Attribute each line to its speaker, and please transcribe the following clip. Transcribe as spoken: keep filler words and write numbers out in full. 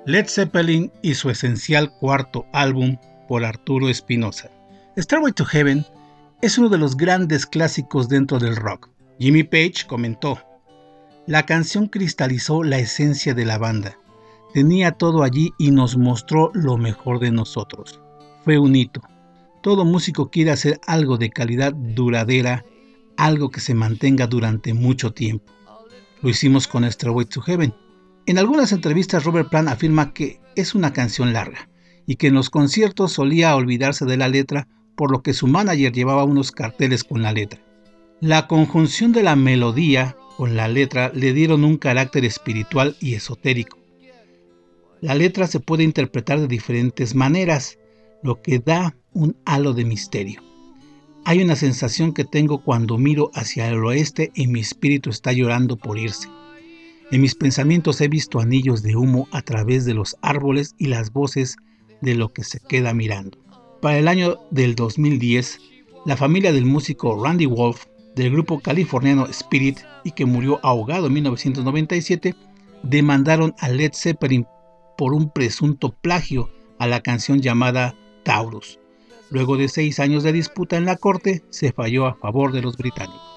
Speaker 1: Led Zeppelin y su esencial cuarto álbum por Arturo Espinosa. Stairway to Heaven es uno de los grandes clásicos dentro del rock. Jimmy Page comentó: la canción cristalizó la esencia de la banda. Tenía todo allí y nos mostró lo mejor de nosotros. Fue un hito. Todo músico quiere hacer algo de calidad duradera, algo que se mantenga durante mucho tiempo. Lo hicimos con Stairway to Heaven. En algunas entrevistas Robert Plant afirma que es una canción larga y que en los conciertos solía olvidarse de la letra, por lo que su manager llevaba unos carteles con la letra. La conjunción de la melodía con la letra le dieron un carácter espiritual y esotérico. La letra se puede interpretar de diferentes maneras, lo que da un halo de misterio. Hay una sensación que tengo cuando miro hacia el oeste y mi espíritu está llorando por irse. En mis pensamientos he visto anillos de humo a través de los árboles y las voces de lo que se queda mirando. Para el año del dos mil diez, la familia del músico Randy Wolf, del grupo californiano Spirit y que murió ahogado en mil novecientos noventa y siete, demandaron a Led Zeppelin por un presunto plagio a la canción llamada Taurus. Luego de seis años de disputa en la corte, se falló a favor de los británicos.